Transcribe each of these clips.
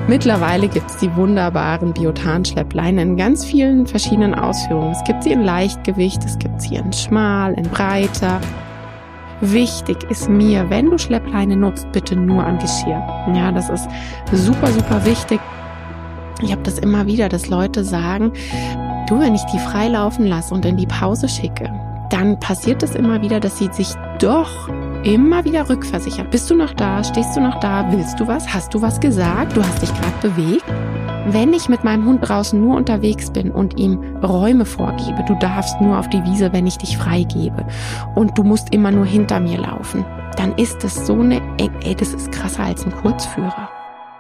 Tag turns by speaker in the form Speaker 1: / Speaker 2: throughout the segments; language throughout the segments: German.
Speaker 1: Mittlerweile gibt es die wunderbaren Biotan-Schleppleinen in ganz vielen verschiedenen Ausführungen. Es gibt sie in Leichtgewicht, es gibt sie in schmal, in breiter. Wichtig ist mir, wenn du Schleppleine nutzt, bitte nur am Geschirr. Ja, das ist super, super wichtig. Ich habe das immer wieder, dass Leute sagen, du, wenn ich die frei laufen lasse und in die Pause schicke, dann passiert es immer wieder, dass sie sich doch immer wieder rückversichert. Bist du noch da? Stehst du noch da? Willst du was? Hast du was gesagt? Du hast dich gerade bewegt? Wenn ich mit meinem Hund draußen nur unterwegs bin und ihm Räume vorgebe, du darfst nur auf die Wiese, wenn ich dich freigebe und du musst immer nur hinter mir laufen, dann ist das so das ist krasser als ein Kurzführer.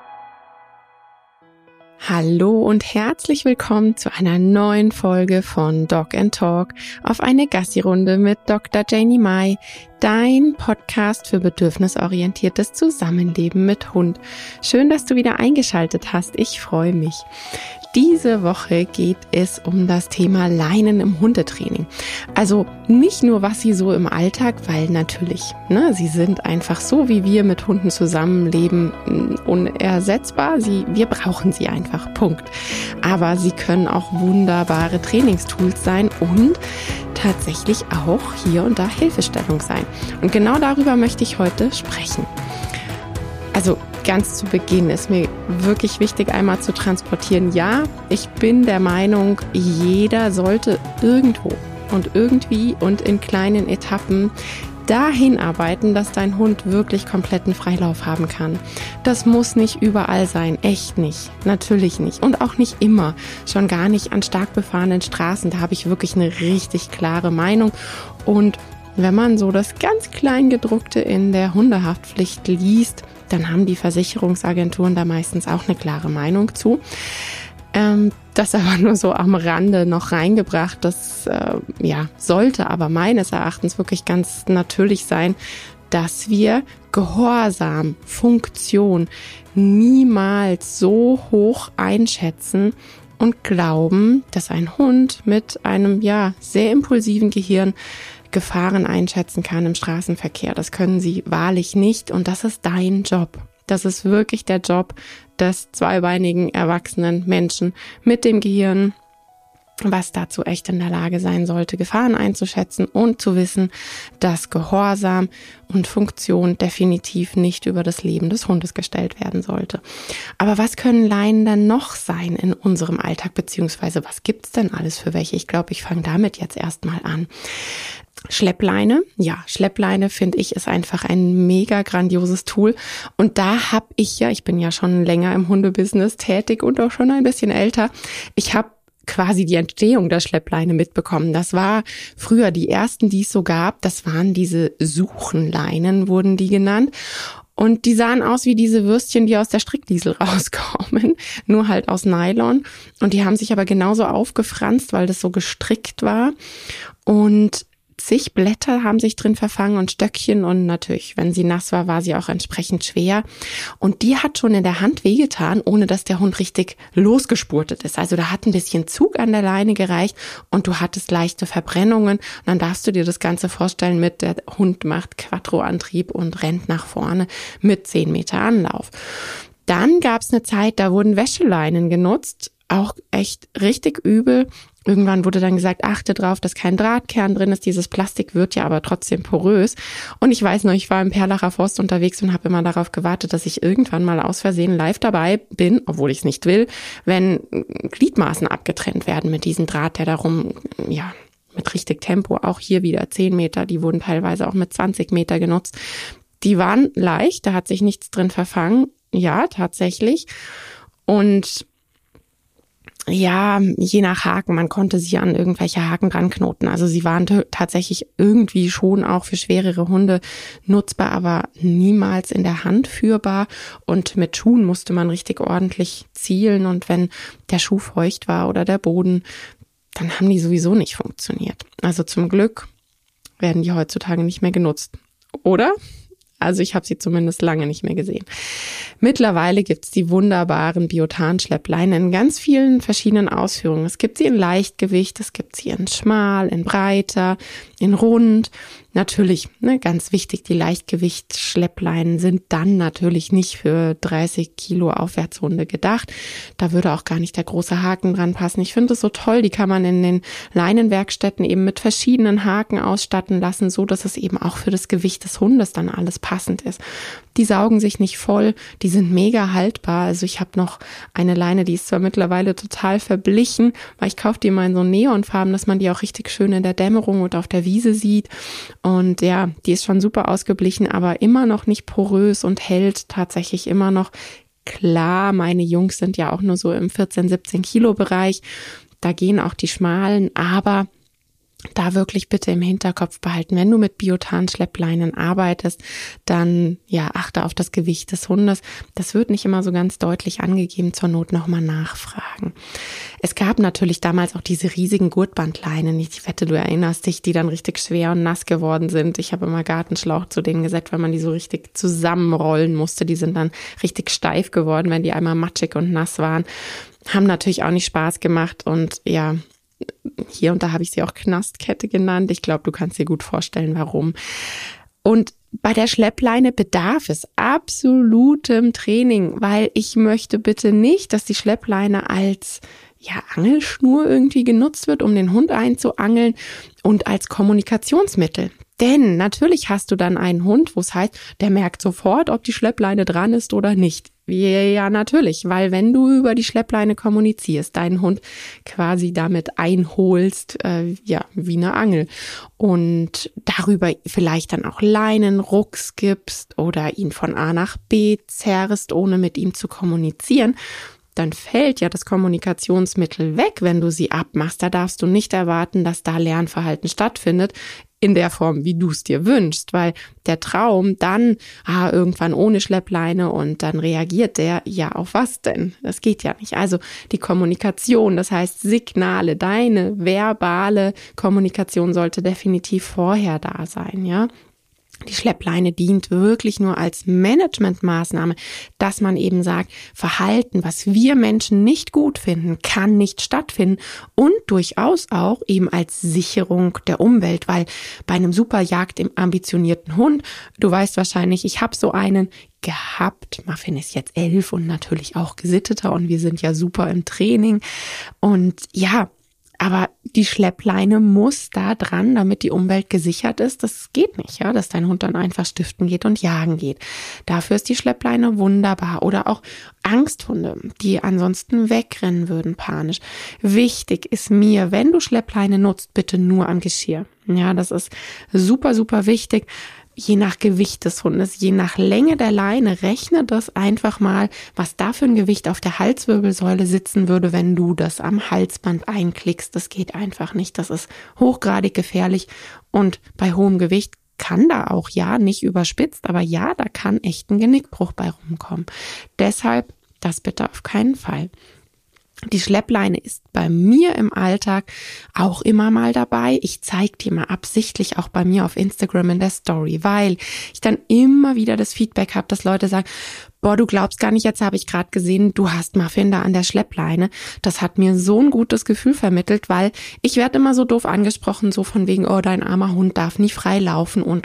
Speaker 1: Hallo und herzlich willkommen zu einer neuen Folge von Dog & Talk auf eine Gassi-Runde mit Dr. Janie Mai, dein Podcast für bedürfnisorientiertes Zusammenleben mit Hund. Schön, dass du wieder eingeschaltet hast. Ich freue mich. Diese Woche geht es um das Thema Leinen im Hundetraining. Also nicht nur, was sie so im Alltag, weil natürlich, sie sind einfach so, wie wir mit Hunden zusammenleben, unersetzbar. Wir brauchen sie einfach, Punkt. Aber sie können auch wunderbare Trainingstools sein und tatsächlich auch hier und da Hilfestellung sein. Und genau darüber möchte ich heute sprechen. Also ganz zu Beginn ist mir wirklich wichtig, einmal zu transportieren. Ja, ich bin der Meinung, jeder sollte irgendwo und irgendwie und in kleinen Etappen dahin arbeiten, dass dein Hund wirklich kompletten Freilauf haben kann. Das muss nicht überall sein, echt nicht, natürlich nicht und auch nicht immer, schon gar nicht an stark befahrenen Straßen. Da habe ich wirklich eine richtig klare Meinung. Und wenn man so das ganz Kleingedruckte in der Hundehaftpflicht liest, dann haben die Versicherungsagenturen da meistens auch eine klare Meinung zu. Das aber nur so am Rande noch reingebracht. Das sollte aber meines Erachtens wirklich ganz natürlich sein, dass wir Gehorsam, Funktion niemals so hoch einschätzen und glauben, dass ein Hund mit einem sehr impulsiven Gehirn Gefahren einschätzen kann im Straßenverkehr. Das können sie wahrlich nicht und das ist dein Job. Das ist wirklich der Job des zweibeinigen erwachsenen Menschen mit dem Gehirn, was dazu echt in der Lage sein sollte, Gefahren einzuschätzen und zu wissen, dass Gehorsam und Funktion definitiv nicht über das Leben des Hundes gestellt werden sollte. Aber was können Leinen dann noch sein in unserem Alltag, beziehungsweise was gibt's denn alles für welche? Ich glaube, ich fange damit jetzt erstmal an. Schleppleine, Schleppleine finde ich ist einfach ein mega grandioses Tool und da habe ich bin ja schon länger im Hundebusiness tätig und auch schon ein bisschen älter. Ich habe quasi die Entstehung der Schleppleine mitbekommen. Das war früher die ersten, die es so gab. Das waren diese Suchenleinen, wurden die genannt. Und die sahen aus wie diese Würstchen, die aus der Strickliesel rauskommen, nur halt aus Nylon. Und die haben sich aber genauso aufgefranst, weil das so gestrickt war. Und zig Blätter haben sich drin verfangen und Stöckchen und natürlich, wenn sie nass war, war sie auch entsprechend schwer. Und die hat schon in der Hand wehgetan, ohne dass der Hund richtig losgespurtet ist. Also da hat ein bisschen Zug an der Leine gereicht und du hattest leichte Verbrennungen. Und dann darfst du dir das Ganze vorstellen mit, der Hund macht Quattro-Antrieb und rennt nach vorne mit 10 Meter Anlauf. Dann gab es eine Zeit, da wurden Wäscheleinen genutzt, auch echt richtig übel. Irgendwann wurde dann gesagt, achte drauf, dass kein Drahtkern drin ist. Dieses Plastik wird ja aber trotzdem porös. Und ich weiß noch, ich war im Perlacher Forst unterwegs und habe immer darauf gewartet, dass ich irgendwann mal aus Versehen live dabei bin, obwohl ich es nicht will, wenn Gliedmaßen abgetrennt werden mit diesem Draht, der darum, mit richtig Tempo, auch hier wieder 10 Meter, die wurden teilweise auch mit 20 Meter genutzt. Die waren leicht, da hat sich nichts drin verfangen. Ja, tatsächlich. Und je nach Haken, man konnte sie an irgendwelche Haken dran knoten. Also sie waren tatsächlich irgendwie schon auch für schwerere Hunde nutzbar, aber niemals in der Hand führbar. Und mit Schuhen musste man richtig ordentlich zielen. Und wenn der Schuh feucht war oder der Boden, dann haben die sowieso nicht funktioniert. Also zum Glück werden die heutzutage nicht mehr genutzt. Oder? Also ich habe sie zumindest lange nicht mehr gesehen. Mittlerweile gibt's die wunderbaren Biotan-Schleppleinen in ganz vielen verschiedenen Ausführungen. Es gibt sie in Leichtgewicht, es gibt sie in schmal, in breiter, in rund. Natürlich, ganz wichtig, die Leichtgewicht-Schleppleinen sind dann natürlich nicht für 30 Kilo Aufwärtshunde gedacht. Da würde auch gar nicht der große Haken dran passen. Ich finde es so toll, die kann man in den Leinenwerkstätten eben mit verschiedenen Haken ausstatten lassen, so dass es eben auch für das Gewicht des Hundes dann alles passend ist. Die saugen sich nicht voll, die sind mega haltbar. Also ich habe noch eine Leine, die ist zwar mittlerweile total verblichen, weil ich kaufe die mal in so Neonfarben, dass man die auch richtig schön in der Dämmerung und auf der Wiese sieht. Und ja, die ist schon super ausgeblichen, aber immer noch nicht porös und hält tatsächlich immer noch. Klar, meine Jungs sind ja auch nur so im 14, 17 Kilo Bereich. Da gehen auch die schmalen, aber da wirklich bitte im Hinterkopf behalten, wenn du mit Biotan-Schleppleinen arbeitest, dann achte auf das Gewicht des Hundes. Das wird nicht immer so ganz deutlich angegeben, zur Not nochmal nachfragen. Es gab natürlich damals auch diese riesigen Gurtbandleinen, ich wette, du erinnerst dich, die dann richtig schwer und nass geworden sind. Ich habe immer Gartenschlauch zu denen gesetzt, weil man die so richtig zusammenrollen musste. Die sind dann richtig steif geworden, wenn die einmal matschig und nass waren. Haben natürlich auch nicht Spaß gemacht und hier und da habe ich sie auch Knastkette genannt. Ich glaube, du kannst dir gut vorstellen, warum. Und bei der Schleppleine bedarf es absolutem Training, weil ich möchte bitte nicht, dass die Schleppleine als Angelschnur irgendwie genutzt wird, um den Hund einzuangeln und als Kommunikationsmittel. Denn natürlich hast du dann einen Hund, wo es heißt, der merkt sofort, ob die Schleppleine dran ist oder nicht. Ja, natürlich, weil wenn du über die Schleppleine kommunizierst, deinen Hund quasi damit einholst, wie eine Angel und darüber vielleicht dann auch Leinenrucks gibst oder ihn von A nach B zerrst, ohne mit ihm zu kommunizieren, dann fällt ja das Kommunikationsmittel weg, wenn du sie abmachst. Da darfst du nicht erwarten, dass da Lernverhalten stattfindet, in der Form, wie du es dir wünschst, weil der Traum dann, irgendwann ohne Schleppleine und dann reagiert der, auf was denn? Das geht ja nicht. Also die Kommunikation, das heißt Signale, deine verbale Kommunikation sollte definitiv vorher da sein, ja. Die Schleppleine dient wirklich nur als Managementmaßnahme, dass man eben sagt, Verhalten, was wir Menschen nicht gut finden, kann nicht stattfinden und durchaus auch eben als Sicherung der Umwelt, weil bei einem super ambitionierten Hund, du weißt wahrscheinlich, ich habe so einen gehabt, Muffin ist jetzt 11 und natürlich auch gesitteter und wir sind ja super im Training und aber die Schleppleine muss da dran, damit die Umwelt gesichert ist. Das geht nicht, dass dein Hund dann einfach stiften geht und jagen geht. Dafür ist die Schleppleine wunderbar. Oder auch Angsthunde, die ansonsten wegrennen würden, panisch. Wichtig ist mir, wenn du Schleppleine nutzt, bitte nur am Geschirr. Ja, das ist super, super wichtig. Je nach Gewicht des Hundes, je nach Länge der Leine, rechne das einfach mal, was da für ein Gewicht auf der Halswirbelsäule sitzen würde, wenn du das am Halsband einklickst. Das geht einfach nicht. Das ist hochgradig gefährlich und bei hohem Gewicht kann da auch, nicht überspitzt, aber da kann echt ein Genickbruch bei rumkommen. Deshalb das bitte auf keinen Fall. Die Schleppleine ist bei mir im Alltag auch immer mal dabei. Ich zeige die mal absichtlich auch bei mir auf Instagram in der Story, weil ich dann immer wieder das Feedback habe, dass Leute sagen, du glaubst gar nicht, jetzt habe ich gerade gesehen, du hast Muffin da an der Schleppleine. Das hat mir so ein gutes Gefühl vermittelt, weil ich werde immer so doof angesprochen, so von wegen, dein armer Hund darf nie frei laufen und.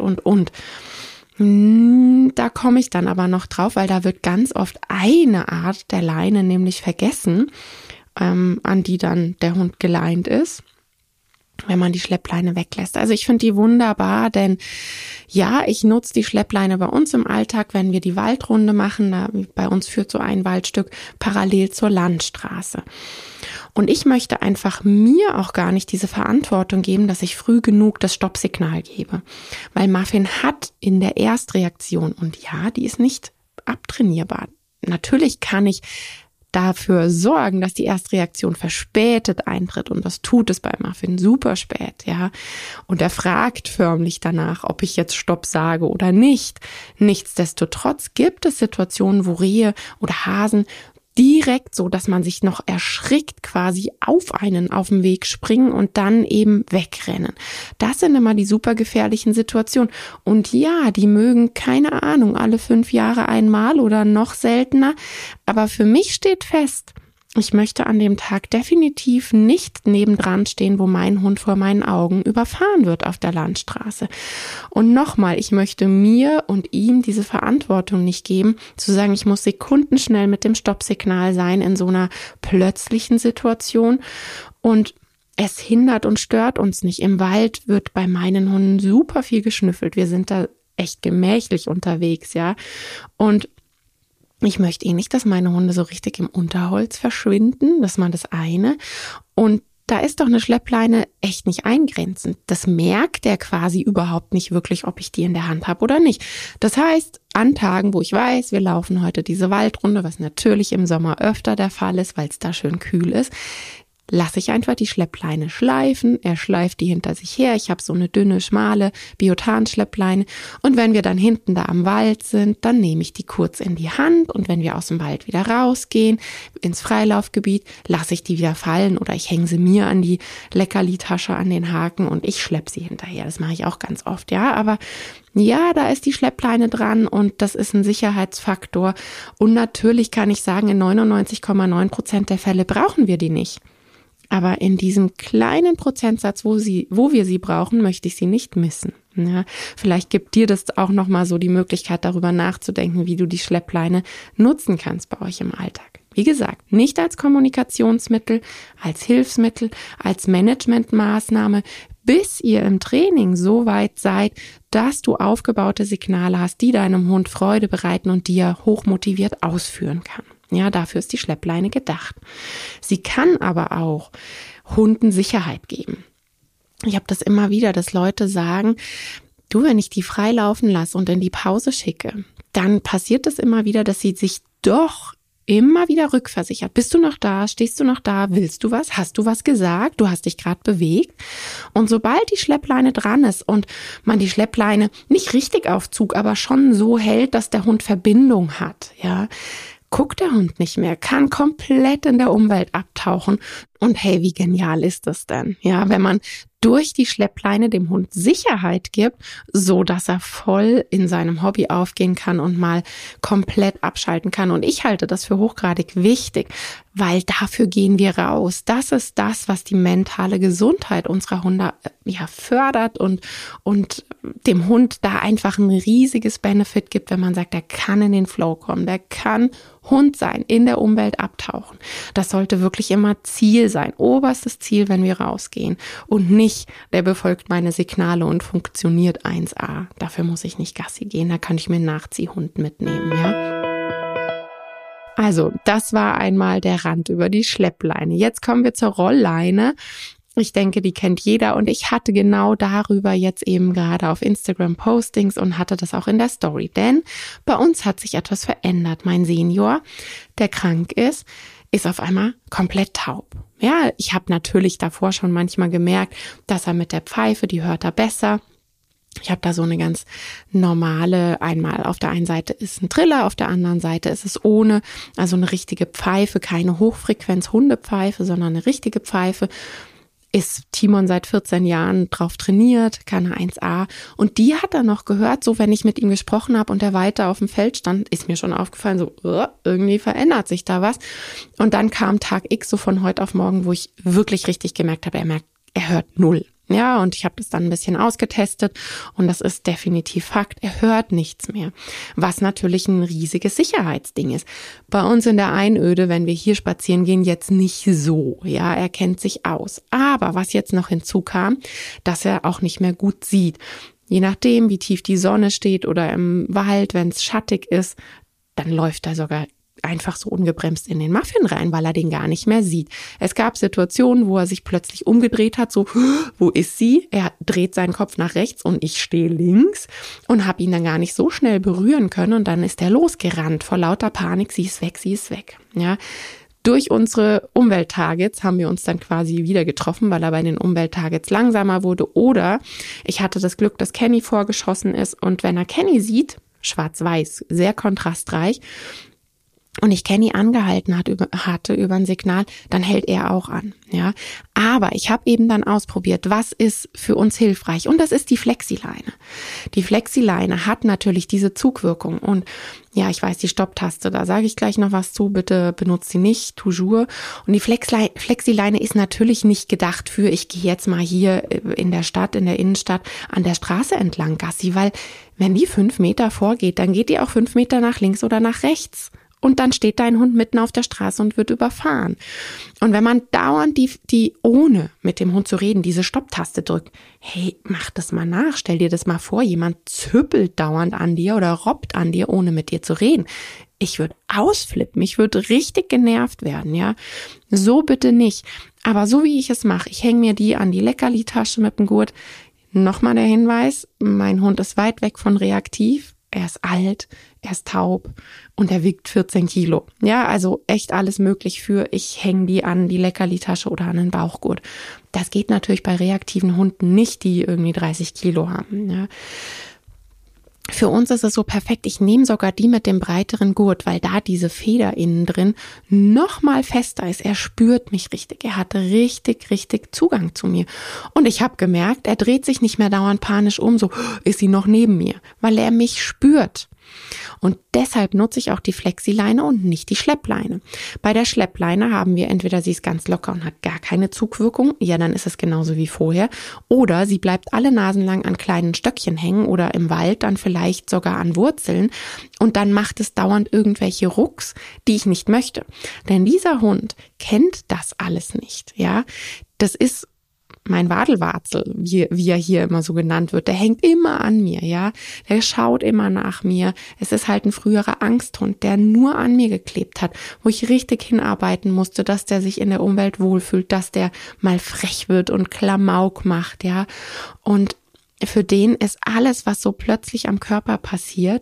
Speaker 1: Da komme ich dann aber noch drauf, weil da wird ganz oft eine Art der Leine nämlich vergessen, an die dann der Hund geleint ist, wenn man die Schleppleine weglässt. Also ich finde die wunderbar, denn ich nutze die Schleppleine bei uns im Alltag, wenn wir die Waldrunde machen. Bei uns führt so ein Waldstück parallel zur Landstraße. Und ich möchte einfach mir auch gar nicht diese Verantwortung geben, dass ich früh genug das Stoppsignal gebe. Weil Muffin hat in der Erstreaktion, und die ist nicht abtrainierbar. Natürlich kann ich dafür sorgen, dass die Erstreaktion verspätet eintritt und das tut es bei Muffin super spät, Und er fragt förmlich danach, ob ich jetzt Stopp sage oder nicht. Nichtsdestotrotz gibt es Situationen, wo Rehe oder Hasen direkt so, dass man sich noch erschrickt quasi auf dem Weg springen und dann eben wegrennen. Das sind immer die super gefährlichen Situationen. Und die mögen, keine Ahnung, alle 5 Jahre einmal oder noch seltener. Aber für mich steht fest, ich möchte an dem Tag definitiv nicht nebendran stehen, wo mein Hund vor meinen Augen überfahren wird auf der Landstraße. Und nochmal, ich möchte mir und ihm diese Verantwortung nicht geben, zu sagen, ich muss sekundenschnell mit dem Stoppsignal sein in so einer plötzlichen Situation. Und es hindert und stört uns nicht. Im Wald wird bei meinen Hunden super viel geschnüffelt. Wir sind da echt gemächlich unterwegs, ja. Und ich möchte nicht, dass meine Hunde so richtig im Unterholz verschwinden. Das ist mal das eine. Und da ist doch eine Schleppleine echt nicht eingrenzend. Das merkt der quasi überhaupt nicht wirklich, ob ich die in der Hand habe oder nicht. Das heißt, an Tagen, wo ich weiß, wir laufen heute diese Waldrunde, was natürlich im Sommer öfter der Fall ist, weil es da schön kühl ist, lasse ich einfach die Schleppleine schleifen. Er schleift die hinter sich her. Ich habe so eine dünne, schmale Biotan-Schleppleine. Und wenn wir dann hinten da am Wald sind, dann nehme ich die kurz in die Hand. Und wenn wir aus dem Wald wieder rausgehen, ins Freilaufgebiet, lasse ich die wieder fallen oder ich hänge sie mir an die Leckerli-Tasche, an den Haken und ich schleppe sie hinterher. Das mache ich auch ganz oft, ja. Aber ja, da ist die Schleppleine dran und das ist ein Sicherheitsfaktor. Und natürlich kann ich sagen, in 99,9% der Fälle brauchen wir die nicht. Aber in diesem kleinen Prozentsatz, wo wir sie brauchen, möchte ich sie nicht missen. Ja, vielleicht gibt dir das auch nochmal so die Möglichkeit, darüber nachzudenken, wie du die Schleppleine nutzen kannst bei euch im Alltag. Wie gesagt, nicht als Kommunikationsmittel, als Hilfsmittel, als Managementmaßnahme, bis ihr im Training so weit seid, dass du aufgebaute Signale hast, die deinem Hund Freude bereiten und die er hochmotiviert ausführen kann. Ja, dafür ist die Schleppleine gedacht. Sie kann aber auch Hunden Sicherheit geben. Ich habe das immer wieder, dass Leute sagen, du, wenn ich die frei laufen lasse und in die Pause schicke, dann passiert es immer wieder, dass sie sich doch immer wieder rückversichert. Bist du noch da? Stehst du noch da? Willst du was? Hast du was gesagt? Du hast dich gerade bewegt. Und sobald die Schleppleine dran ist und man die Schleppleine nicht richtig auf Zug, aber schon so hält, dass der Hund Verbindung hat, ja, guckt der Hund nicht mehr, kann komplett in der Umwelt abtauchen. Und hey, wie genial ist das denn? Ja, wenn man durch die Schleppleine dem Hund Sicherheit gibt, so dass er voll in seinem Hobby aufgehen kann und mal komplett abschalten kann. Und ich halte das für hochgradig wichtig, weil dafür gehen wir raus. Das ist das, was die mentale Gesundheit unserer Hunde fördert und dem Hund da einfach ein riesiges Benefit gibt, wenn man sagt, der kann in den Flow kommen, der kann Hund sein, in der Umwelt abtauchen. Das sollte wirklich immer Ziel sein, oberstes Ziel, wenn wir rausgehen und nicht, der befolgt meine Signale und funktioniert 1A. Dafür muss ich nicht Gassi gehen, da kann ich mir einen Nachziehhund mitnehmen, ja. Also, das war einmal der Rand über die Schleppleine. Jetzt kommen wir zur Rollleine. Ich denke, die kennt jeder und ich hatte genau darüber jetzt eben gerade auf Instagram Postings und hatte das auch in der Story, denn bei uns hat sich etwas verändert. Mein Senior, der krank ist auf einmal komplett taub. Ja, ich habe natürlich davor schon manchmal gemerkt, dass er mit der Pfeife, die hört er besser. Ich habe da so eine ganz normale, einmal auf der einen Seite ist ein Triller, auf der anderen Seite ist es ohne, also eine richtige Pfeife, keine Hochfrequenz-Hundepfeife, sondern eine richtige Pfeife. Ist Timon seit 14 Jahren drauf trainiert, kann er 1A. Und die hat er noch gehört, so wenn ich mit ihm gesprochen habe und er weiter auf dem Feld stand, ist mir schon aufgefallen, so irgendwie verändert sich da was. Und dann kam Tag X so von heute auf morgen, wo ich wirklich richtig gemerkt habe, er hört null. Ja, und ich habe das dann ein bisschen ausgetestet und das ist definitiv Fakt. Er hört nichts mehr, was natürlich ein riesiges Sicherheitsding ist. Bei uns in der Einöde, wenn wir hier spazieren gehen, jetzt nicht so. Ja, er kennt sich aus. Aber was jetzt noch hinzukam, dass er auch nicht mehr gut sieht. Je nachdem, wie tief die Sonne steht oder im Wald, wenn es schattig ist, dann läuft er sogar einfach so ungebremst in den Muffin rein, weil er den gar nicht mehr sieht. Es gab Situationen, wo er sich plötzlich umgedreht hat, so, wo ist sie? Er dreht seinen Kopf nach rechts und ich stehe links und habe ihn dann gar nicht so schnell berühren können und dann ist er losgerannt vor lauter Panik, sie ist weg. Ja. Durch unsere Umwelttargets haben wir uns dann quasi wieder getroffen, weil er bei den Umwelttargets langsamer wurde oder ich hatte das Glück, dass Kenny vorgeschossen ist und wenn er Kenny sieht, schwarz-weiß, sehr kontrastreich, und ich Kenny angehalten hatte über ein Signal, dann hält er auch an, ja. Aber ich habe eben dann ausprobiert, was ist für uns hilfreich, und das ist die Flexileine. Die Flexileine hat natürlich diese Zugwirkung, und ja, ich weiß, die Stopptaste, da sage ich gleich noch was zu, bitte benutzt sie nicht, toujours. Und die Flexileine ist natürlich nicht gedacht für, ich gehe jetzt mal hier in der Stadt, in der Innenstadt an der Straße entlang Gassi, weil wenn die 5 Meter vorgeht, dann geht die auch 5 Meter nach links oder nach rechts. Und dann steht dein Hund mitten auf der Straße und wird überfahren. Und wenn man dauernd die ohne mit dem Hund zu reden, diese Stopptaste drückt, hey, mach das mal nach, stell dir das mal vor, jemand züppelt dauernd an dir oder robbt an dir, ohne mit dir zu reden. Ich würde ausflippen, ich würde richtig genervt werden, ja. So bitte nicht. Aber so wie ich es mache, ich hänge mir die an die Leckerli-Tasche mit dem Gurt. Nochmal der Hinweis, mein Hund ist weit weg von reaktiv. Er ist alt, er ist taub und er wiegt 14 Kilo. Ja, also echt alles möglich für, ich hänge die an die Leckerli-Tasche oder an den Bauchgurt. Das geht natürlich bei reaktiven Hunden nicht, die irgendwie 30 Kilo haben. Ja. Für uns ist es so perfekt, ich nehme sogar die mit dem breiteren Gurt, weil da diese Feder innen drin noch mal fester ist. Er spürt mich richtig, er hat richtig Zugang zu mir. Und ich habe gemerkt, er dreht sich nicht mehr dauernd panisch um, so ist sie noch neben mir, weil er mich spürt. Und deshalb nutze ich auch die Flexileine und nicht die Schleppleine. Bei der Schleppleine haben wir entweder, sie ist ganz locker und hat gar keine Zugwirkung, ja, dann ist es genauso wie vorher, oder sie bleibt alle Nasen lang an kleinen Stöckchen hängen oder im Wald dann vielleicht sogar an Wurzeln, und dann macht es dauernd irgendwelche Rucks, die ich nicht möchte. Denn dieser Hund kennt das alles nicht, ja. Das ist mein Wadelwarzel, wie er hier immer so genannt wird, der hängt immer an mir, ja. Der schaut immer nach mir. Es ist halt ein früherer Angsthund, der nur an mir geklebt hat, wo ich richtig hinarbeiten musste, dass der sich in der Umwelt wohlfühlt, dass der mal frech wird und Klamauk macht, ja. Und für den ist alles, was so plötzlich am Körper passiert,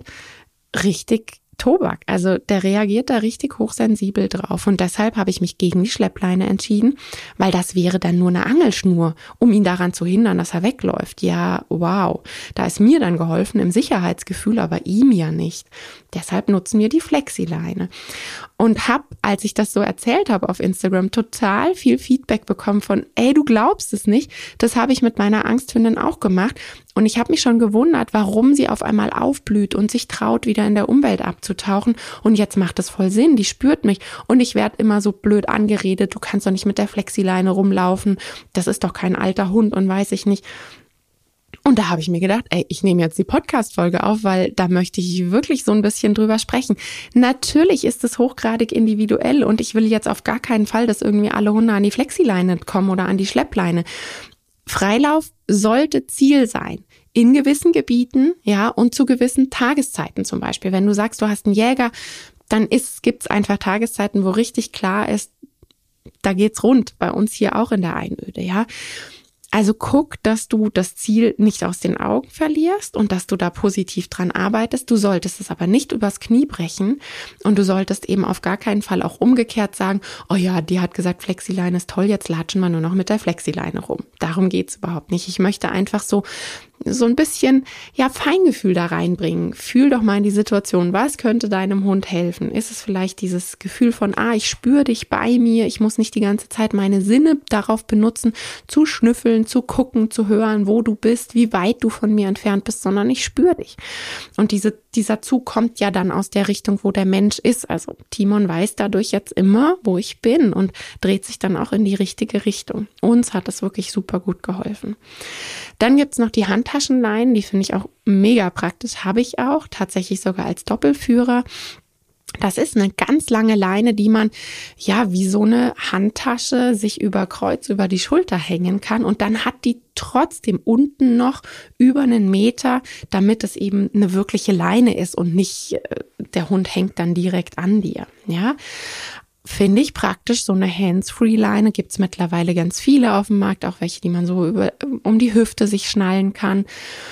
Speaker 1: richtig Tobak. Also der reagiert da richtig hochsensibel drauf, und deshalb habe ich mich gegen die Schleppleine entschieden, weil das wäre dann nur eine Angelschnur, um ihn daran zu hindern, dass er wegläuft. Ja, wow, da ist mir dann geholfen im Sicherheitsgefühl, aber ihm ja nicht. Deshalb nutzen wir die Flexileine. Und habe, als ich das so erzählt habe auf Instagram, total viel Feedback bekommen von, ey, du glaubst es nicht, das habe ich mit meiner Angsthündin auch gemacht. Und ich habe mich schon gewundert, warum sie auf einmal aufblüht und sich traut, wieder in der Umwelt abzutauchen. Und jetzt macht es voll Sinn, die spürt mich. Und ich werde immer so blöd angeredet, du kannst doch nicht mit der Flexileine rumlaufen, das ist doch kein alter Hund und weiß ich nicht. Und da habe ich mir gedacht, ey, ich nehme jetzt die Podcast-Folge auf, weil da möchte ich wirklich so ein bisschen drüber sprechen. Natürlich ist es hochgradig individuell, und ich will jetzt auf gar keinen Fall, dass irgendwie alle Hunde an die Flexileine kommen oder an die Schleppleine. Freilauf sollte Ziel sein. In gewissen Gebieten, ja, und zu gewissen Tageszeiten zum Beispiel. Wenn du sagst, du hast einen Jäger, dann gibt's einfach Tageszeiten, wo richtig klar ist, da geht's rund. Bei uns hier auch in der Einöde, ja. Also guck, dass du das Ziel nicht aus den Augen verlierst und dass du da positiv dran arbeitest. Du solltest es aber nicht übers Knie brechen, und du solltest eben auf gar keinen Fall auch umgekehrt sagen, oh ja, die hat gesagt, Flexileine ist toll, jetzt latschen wir nur noch mit der Flexileine rum. Darum geht's überhaupt nicht. Ich möchte einfach so ein bisschen, ja, Feingefühl da reinbringen. Fühl doch mal in die Situation, was könnte deinem Hund helfen? Ist es vielleicht dieses Gefühl von, ich spüre dich bei mir, ich muss nicht die ganze Zeit meine Sinne darauf benutzen, zu schnüffeln, zu gucken, zu hören, wo du bist, wie weit du von mir entfernt bist, sondern ich spüre dich. Und dieser Zug kommt ja dann aus der Richtung, wo der Mensch ist. Also Timon weiß dadurch jetzt immer, wo ich bin, und dreht sich dann auch in die richtige Richtung. Uns hat das wirklich super gut geholfen. Dann gibt's noch die Handtaschenleinen, die finde ich auch mega praktisch, habe ich auch, tatsächlich sogar als Doppelführer. Das ist eine ganz lange Leine, die man ja wie so eine Handtasche sich über Kreuz über die Schulter hängen kann, und dann hat die trotzdem unten noch über 1 Meter, damit es eben eine wirkliche Leine ist und nicht der Hund hängt dann direkt an dir, ja. Finde ich praktisch, so eine Hands-Free-Leine gibt's mittlerweile ganz viele auf dem Markt, auch welche, die man so um die Hüfte sich schnallen kann.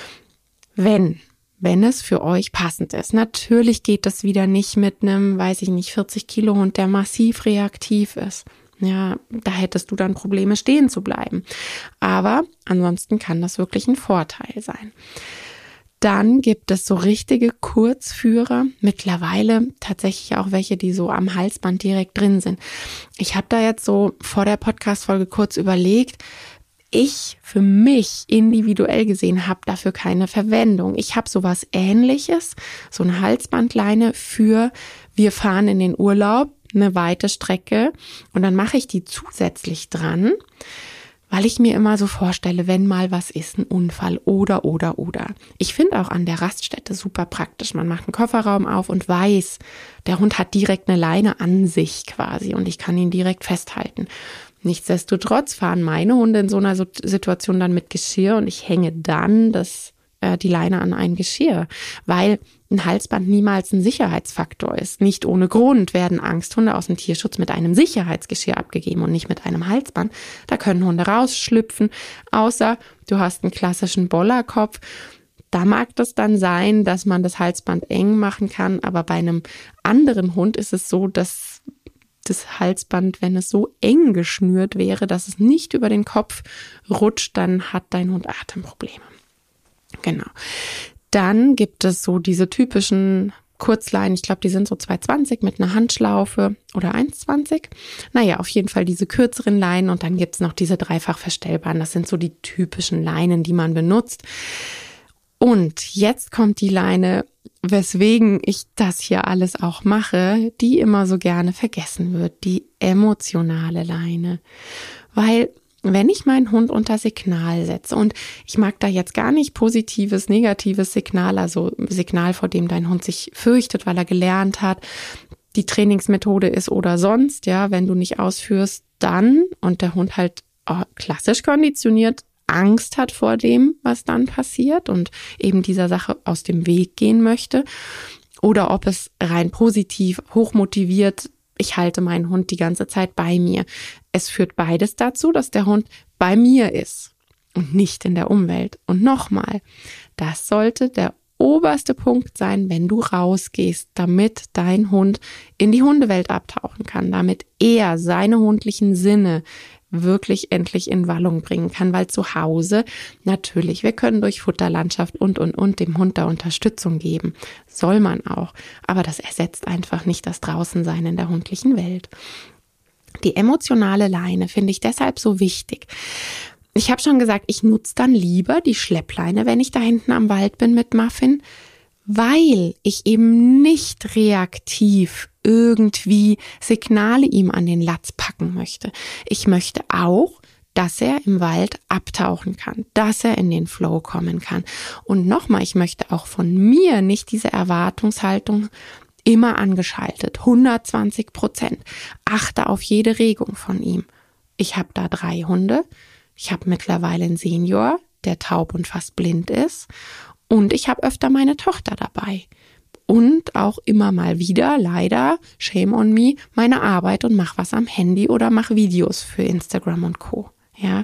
Speaker 1: Wenn es für euch passend ist. Natürlich geht das wieder nicht mit einem, 40 Kilo Hund, der massiv reaktiv ist. Ja, da hättest du dann Probleme, stehen zu bleiben. Aber ansonsten kann das wirklich ein Vorteil sein. Dann gibt es so richtige Kurzführer, mittlerweile tatsächlich auch welche, die so am Halsband direkt drin sind. Ich habe da jetzt so vor der Podcast-Folge kurz überlegt, ich für mich individuell gesehen habe dafür keine Verwendung. Ich habe sowas Ähnliches, so eine Halsbandleine für wir fahren in den Urlaub, eine weite Strecke und dann mache ich die zusätzlich dran, weil ich mir immer so vorstelle, wenn mal was ist, ein Unfall oder. Ich finde auch an der Raststätte super praktisch. Man macht einen Kofferraum auf und weiß, der Hund hat direkt eine Leine an sich quasi und ich kann ihn direkt festhalten. Nichtsdestotrotz fahren meine Hunde in so einer Situation dann mit Geschirr und ich hänge dann die Leine an ein Geschirr, weil ein Halsband niemals ein Sicherheitsfaktor ist. Nicht ohne Grund werden Angsthunde aus dem Tierschutz mit einem Sicherheitsgeschirr abgegeben und nicht mit einem Halsband. Da können Hunde rausschlüpfen, außer du hast einen klassischen Bollerkopf. Da mag das dann sein, dass man das Halsband eng machen kann, aber bei einem anderen Hund ist es so, dass das Halsband, wenn es so eng geschnürt wäre, dass es nicht über den Kopf rutscht, dann hat dein Hund Atemprobleme. Genau. Dann gibt es so diese typischen Kurzleinen, ich glaube, die sind so 2,20 mit einer Handschlaufe oder 1,20. Naja, auf jeden Fall diese kürzeren Leinen und dann gibt's noch diese dreifach verstellbaren. Das sind so die typischen Leinen, die man benutzt. Und jetzt kommt die Leine, weswegen ich das hier alles auch mache, die immer so gerne vergessen wird, die emotionale Leine. Weil wenn ich meinen Hund unter Signal setze und ich mag da jetzt gar nicht positives, negatives Signal, also Signal, vor dem dein Hund sich fürchtet, weil er gelernt hat, die Trainingsmethode ist oder sonst, ja, wenn du nicht ausführst, dann und der Hund halt klassisch konditioniert Angst hat vor dem, was dann passiert und eben dieser Sache aus dem Weg gehen möchte oder ob es rein positiv, hochmotiviert, ich halte meinen Hund die ganze Zeit bei mir. Es führt beides dazu, dass der Hund bei mir ist und nicht in der Umwelt. Und nochmal, das sollte der oberste Punkt sein, wenn du rausgehst, damit dein Hund in die Hundewelt abtauchen kann, damit er seine hundlichen Sinne wirklich endlich in Wallung bringen kann, weil zu Hause natürlich, wir können durch Futterlandschaft und dem Hund da Unterstützung geben, soll man auch, aber das ersetzt einfach nicht das Draußensein in der hundlichen Welt. Die emotionale Leine finde ich deshalb so wichtig. Ich habe schon gesagt, ich nutze dann lieber die Schleppleine, wenn ich da hinten am Wald bin mit Muffin, weil ich eben nicht reaktiv irgendwie Signale ihm an den Latz packen möchte. Ich möchte auch, dass er im Wald abtauchen kann, dass er in den Flow kommen kann. Und nochmal, ich möchte auch von mir nicht diese Erwartungshaltung immer angeschaltet, 120%. Achte auf jede Regung von ihm. Ich habe da 3 Hunde. Ich habe mittlerweile einen Senior, der taub und fast blind ist. Und ich habe öfter meine Tochter dabei. Und auch immer mal wieder, leider, shame on me, meine Arbeit und mach was am Handy oder mach Videos für Instagram und Co. Ja.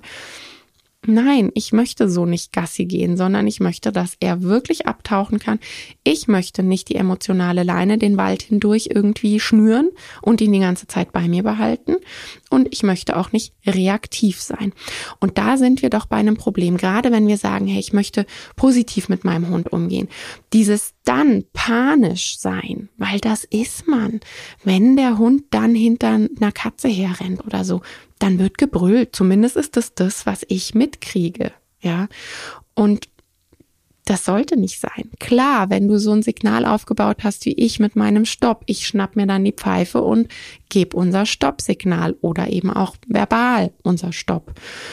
Speaker 1: Nein, ich möchte so nicht Gassi gehen, sondern ich möchte, dass er wirklich abtauchen kann. Ich möchte nicht die emotionale Leine den Wald hindurch irgendwie schnüren und ihn die ganze Zeit bei mir behalten. Und ich möchte auch nicht reaktiv sein. Und da sind wir doch bei einem Problem, gerade wenn wir sagen, hey, ich möchte positiv mit meinem Hund umgehen. Dieses dann panisch sein, weil das ist man. Wenn der Hund dann hinter einer Katze herrennt oder so, dann wird gebrüllt. Zumindest ist das, was ich mitkriege. Ja. Und das sollte nicht sein. Klar, wenn du so ein Signal aufgebaut hast wie ich mit meinem Stopp, ich schnapp mir dann die Pfeife und gebe unser Stoppsignal oder eben auch verbal unser Stopp.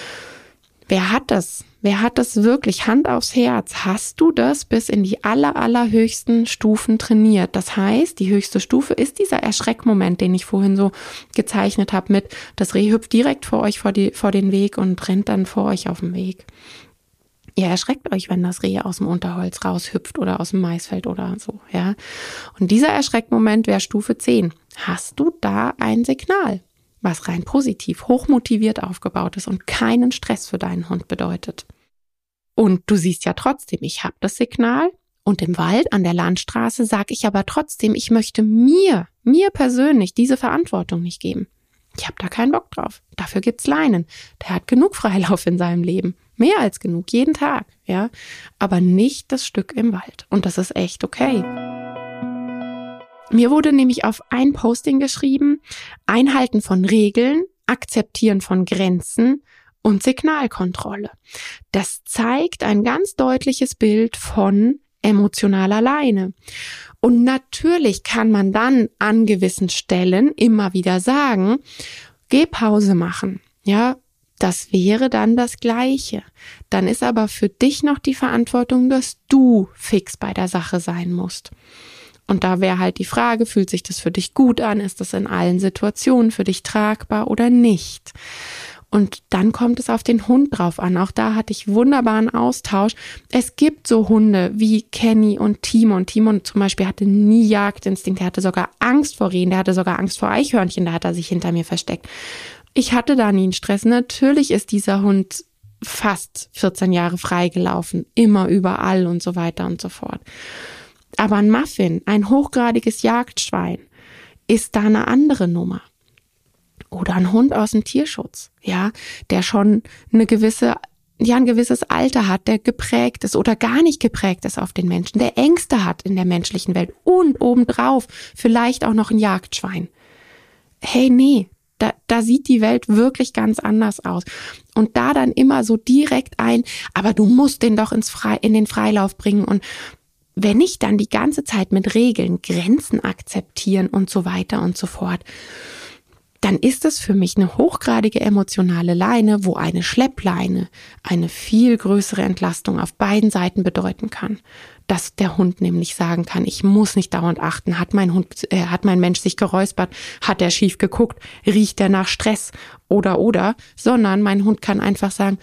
Speaker 1: Wer hat das? Wer hat das wirklich? Hand aufs Herz. Hast du das bis in die allerhöchsten Stufen trainiert? Das heißt, die höchste Stufe ist dieser Erschreckmoment, den ich vorhin so gezeichnet habe mit, das Reh hüpft direkt vor euch vor den Weg und rennt dann vor euch auf den Weg. Ihr erschreckt euch, wenn das Reh aus dem Unterholz raushüpft oder aus dem Maisfeld oder so, ja. Und dieser Erschreckmoment wäre Stufe 10. Hast du da ein Signal, was rein positiv, hochmotiviert aufgebaut ist und keinen Stress für deinen Hund bedeutet? Und du siehst ja trotzdem, ich habe das Signal und im Wald an der Landstraße sage ich aber trotzdem, ich möchte mir persönlich diese Verantwortung nicht geben. Ich habe da keinen Bock drauf. Dafür gibt's Leinen. Der hat genug Freilauf in seinem Leben. Mehr als genug, jeden Tag, ja. Aber nicht das Stück im Wald. Und das ist echt okay. Mir wurde nämlich auf ein Posting geschrieben, Einhalten von Regeln, Akzeptieren von Grenzen und Signalkontrolle. Das zeigt ein ganz deutliches Bild von emotionaler Leine. Und natürlich kann man dann an gewissen Stellen immer wieder sagen, geh Pause machen. Ja, das wäre dann das Gleiche. Dann ist aber für dich noch die Verantwortung, dass du fix bei der Sache sein musst. Und da wäre halt die Frage, fühlt sich das für dich gut an? Ist das in allen Situationen für dich tragbar oder nicht? Und dann kommt es auf den Hund drauf an. Auch da hatte ich wunderbaren Austausch. Es gibt so Hunde wie Kenny und Timon. Timon zum Beispiel hatte nie Jagdinstinkt. Der hatte sogar Angst vor Rehen. Der hatte sogar Angst vor Eichhörnchen. Da hat er sich hinter mir versteckt. Ich hatte da nie einen Stress. Natürlich ist dieser Hund fast 14 Jahre freigelaufen. Immer überall und so weiter und so fort. Aber ein Muffin, ein hochgradiges Jagdschwein, ist da eine andere Nummer. Oder ein Hund aus dem Tierschutz, ja, der schon ein gewisses Alter hat, der geprägt ist oder gar nicht geprägt ist auf den Menschen, der Ängste hat in der menschlichen Welt und obendrauf vielleicht auch noch ein Jagdschwein. Hey, nee, da sieht die Welt wirklich ganz anders aus. Und da dann immer so direkt aber du musst den doch in den Freilauf bringen. Und wenn ich dann die ganze Zeit mit Regeln, Grenzen akzeptieren und so weiter und so fort, dann ist es für mich eine hochgradige emotionale Leine, wo eine Schleppleine eine viel größere Entlastung auf beiden Seiten bedeuten kann. Dass der Hund nämlich sagen kann, ich muss nicht dauernd achten, hat mein Mensch sich geräuspert, hat er schief geguckt, riecht er nach Stress oder, sondern mein Hund kann einfach sagen,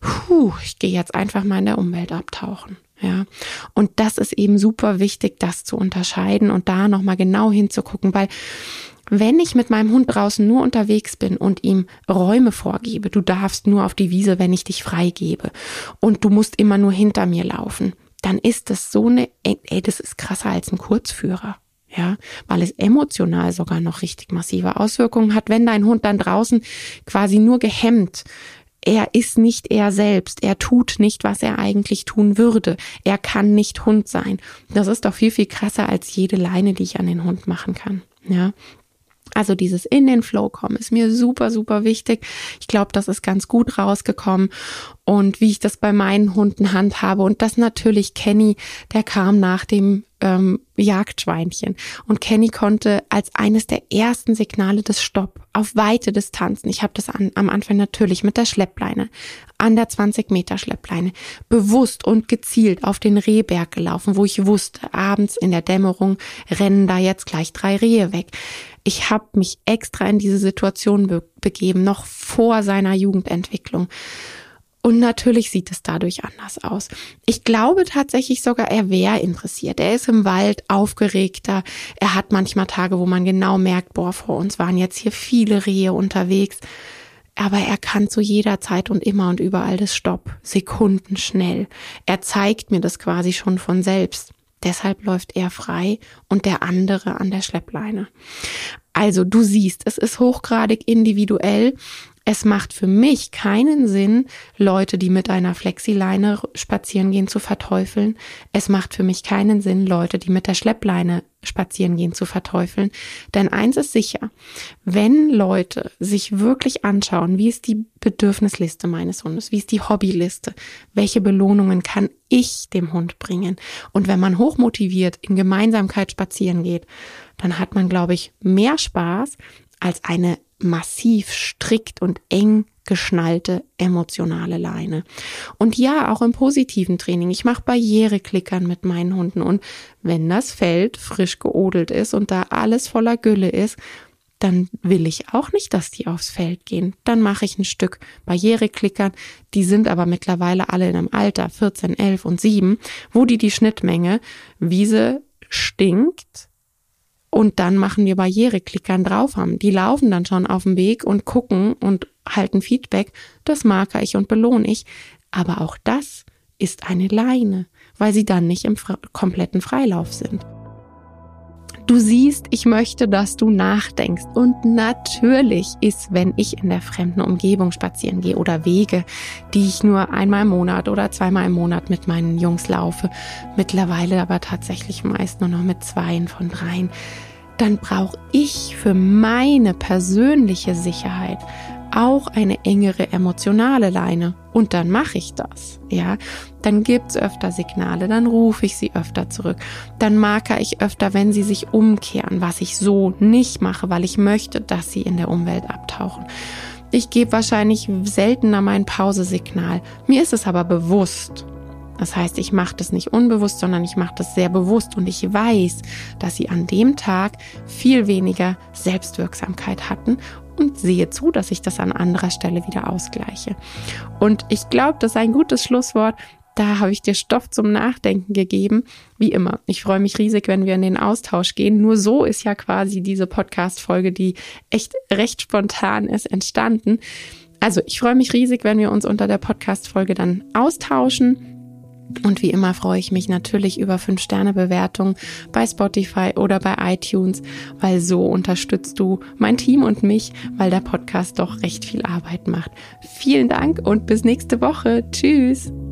Speaker 1: ich gehe jetzt einfach mal in der Umwelt abtauchen. Ja, und das ist eben super wichtig, das zu unterscheiden und da nochmal genau hinzugucken, weil wenn ich mit meinem Hund draußen nur unterwegs bin und ihm Räume vorgebe, du darfst nur auf die Wiese, wenn ich dich freigebe und du musst immer nur hinter mir laufen, dann ist das das ist krasser als ein Kurzführer. Ja, weil es emotional sogar noch richtig massive Auswirkungen hat, wenn dein Hund dann draußen quasi nur gehemmt, er ist nicht er selbst, er tut nicht, was er eigentlich tun würde, er kann nicht Hund sein. Das ist doch viel, viel krasser als jede Leine, die ich an den Hund machen kann. Ja. Also dieses in den Flow kommen ist mir super, super wichtig. Ich glaube, das ist ganz gut rausgekommen und wie ich das bei meinen Hunden handhabe und das natürlich Kenny, der kam nach dem Jagdschweinchen und Kenny konnte als eines der ersten Signale des Stopp auf weite Distanzen. Ich habe das am Anfang natürlich mit der Schleppleine, an der 20 Meter Schleppleine, bewusst und gezielt auf den Rehberg gelaufen, wo ich wusste, abends in der Dämmerung rennen da jetzt gleich 3 Rehe weg. Ich habe mich extra in diese Situation begeben, noch vor seiner Jugendentwicklung. Und natürlich sieht es dadurch anders aus. Ich glaube tatsächlich sogar, er wäre interessiert. Er ist im Wald aufgeregter. Er hat manchmal Tage, wo man genau merkt, vor uns waren jetzt hier viele Rehe unterwegs. Aber er kann zu jeder Zeit und immer und überall das Stopp, sekundenschnell. Er zeigt mir das quasi schon von selbst. Deshalb läuft er frei und der andere an der Schleppleine. Also du siehst, es ist hochgradig individuell. Es macht für mich keinen Sinn, Leute, die mit einer Flexileine spazieren gehen, zu verteufeln. Es macht für mich keinen Sinn, Leute, die mit der Schleppleine spazieren gehen, zu verteufeln. Denn eins ist sicher, wenn Leute sich wirklich anschauen, wie ist die Bedürfnisliste meines Hundes, wie ist die Hobbyliste, welche Belohnungen kann ich dem Hund bringen? Und wenn man hochmotiviert in Gemeinsamkeit spazieren geht, dann hat man, glaube ich, mehr Spaß als eine massiv strikt und eng geschnallte emotionale Leine. Und ja, auch im positiven Training. Ich mache Barriereklickern mit meinen Hunden und wenn das Feld frisch geodelt ist und da alles voller Gülle ist, dann will ich auch nicht, dass die aufs Feld gehen. Dann mache ich ein Stück Barriereklickern. Die sind aber mittlerweile alle in einem Alter 14, 11 und 7, wo die Schnittmenge Wiese stinkt. Und dann machen wir Barriereklickern drauf haben. Die laufen dann schon auf dem Weg und gucken und halten Feedback. Das marker ich und belohne ich. Aber auch das ist eine Leine, weil sie dann nicht im kompletten Freilauf sind. Du siehst, ich möchte, dass du nachdenkst. Und natürlich ist, wenn ich in der fremden Umgebung spazieren gehe oder Wege, die ich nur einmal im Monat oder zweimal im Monat mit meinen Jungs laufe, mittlerweile aber tatsächlich meist nur noch mit 2 von 3, dann brauche ich für meine persönliche Sicherheit auch eine engere emotionale Leine. Und dann mache ich das, ja. Dann gibt's öfter Signale, dann rufe ich sie öfter zurück. Dann marker ich öfter, wenn sie sich umkehren, was ich so nicht mache, weil ich möchte, dass sie in der Umwelt abtauchen. Ich gebe wahrscheinlich seltener mein Pausesignal. Mir ist es aber bewusst. Das heißt, ich mache das nicht unbewusst, sondern ich mache das sehr bewusst und ich weiß, dass sie an dem Tag viel weniger Selbstwirksamkeit hatten und sehe zu, dass ich das an anderer Stelle wieder ausgleiche. Und ich glaube, das ist ein gutes Schlusswort. Da habe ich dir Stoff zum Nachdenken gegeben. Wie immer, ich freue mich riesig, wenn wir in den Austausch gehen. Nur so ist ja quasi diese Podcast-Folge, die echt recht spontan ist, entstanden. Also ich freue mich riesig, wenn wir uns unter der Podcast-Folge dann austauschen. Und wie immer freue ich mich natürlich über 5-Sterne-Bewertungen bei Spotify oder bei iTunes, weil so unterstützt du mein Team und mich, weil der Podcast doch recht viel Arbeit macht. Vielen Dank und bis nächste Woche. Tschüss!